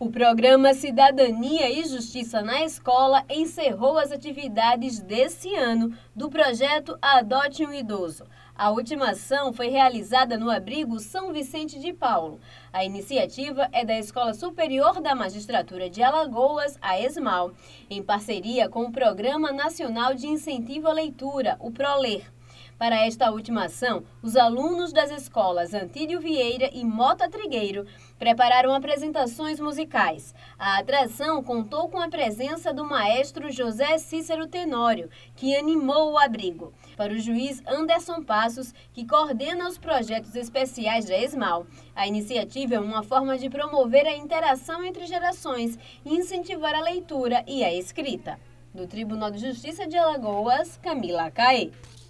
O programa Cidadania e Justiça na Escola encerrou as atividades desse ano do projeto Adote um Idoso. A última ação foi realizada no abrigo São Vicente de Paulo. A iniciativa é da Escola Superior da Magistratura de Alagoas, a ESMAL, em parceria com o Programa Nacional de Incentivo à Leitura, o PROLER. Para esta última ação, os alunos das escolas Antídio Vieira e Mota Trigueiro prepararam apresentações musicais. A atração contou com a presença do maestro José Cícero Tenório, que animou o abrigo. Para o juiz Anderson Passos, que coordena os projetos especiais da ESMAL, a iniciativa é uma forma de promover a interação entre gerações e incentivar a leitura e a escrita. Do Tribunal de Justiça de Alagoas, Camila Caê.